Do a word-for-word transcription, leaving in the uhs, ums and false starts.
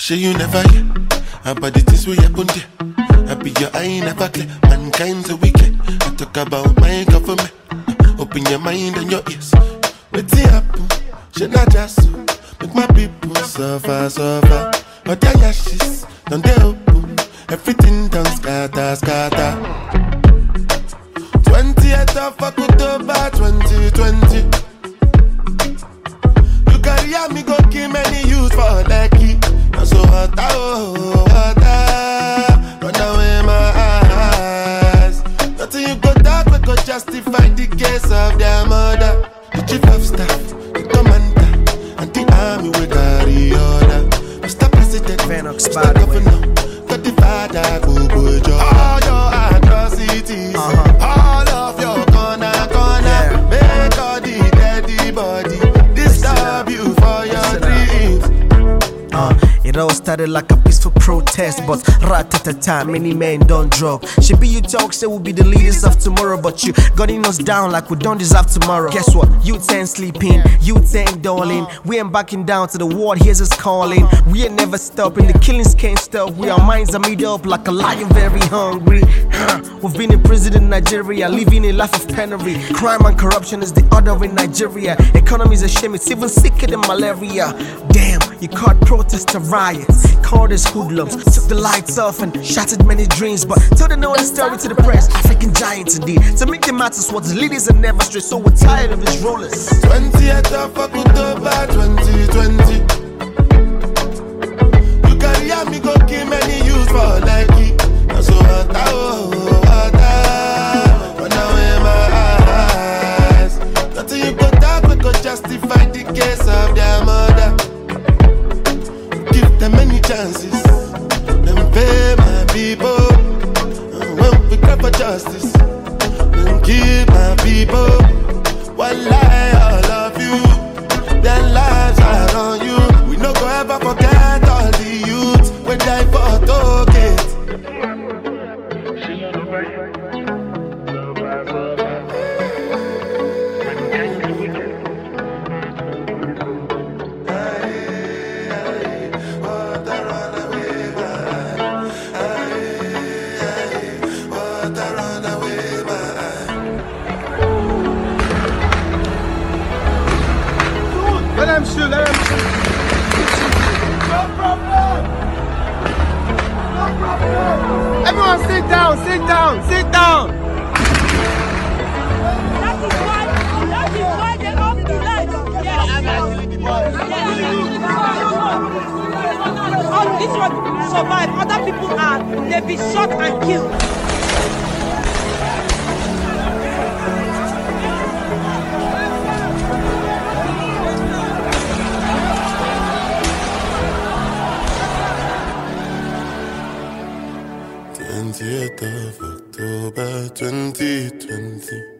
Sure you never hear about the things we happen there. I be your eye never clear. Mankind's a wicked. I talk about my government. Open your mind and your ears. What's it happen? Should not just make my people suffer, suffer. But their ashes, don't they open? Everything done scatter, scatter. twentieth of October twenty twenty. You carry me go kill many youth for lucky. I'm so hot, oh, hot, run away my eyes. Nothing you go talk, we go justify the case of their mother. The chief of staff, the commander, and the army will carry order. Mister President, Mister Governor, got the father, go go job. All your atrocities, uh-huh. All of your corner, corner, yeah. Make all the dead body disturb you for your dreams. Uh, it all started like a peaceful protest, but rat-a-ta-ta, many men don't drug. Should be you talk, say we'll be the leaders of tomorrow, but you gunning us down like we don't deserve tomorrow. Guess what? You ten sleeping, you ten darling. We ain't backing down to the ward, here's us calling. We ain't never stopping, the killings can't stop. We our minds are made up like a lion, very hungry. We've been in prison in Nigeria, living a life of penury. Crime and corruption is the order in Nigeria. Economy's a shame, it's even sicker than malaria. Damn, you caught protests and riots, called us hoodlums, took the lights off and shattered many dreams. But tell the no story to the press, African giants indeed. To make them matters what the leaders are never straight, so we're tired of his rollers. twentieth of October twenty twenty. You carry me go kill many youths for lucky. I'm so hot, oh, hot, run away my eyes. Nothing you go talk, we go justify the case of their mother. Give them many chances, then pay my people. And when we cry for justice, then keep my people. While I love you, their lives are on you. We no go ever forget all the youths when die for toget. Let him shoot, let him shoot. No problem. No problem. Everyone sit down, sit down, sit down. That is why, that is why they off the light. Yes. All this one survive, other people are, they be shot and killed. twentieth of October twenty twenty.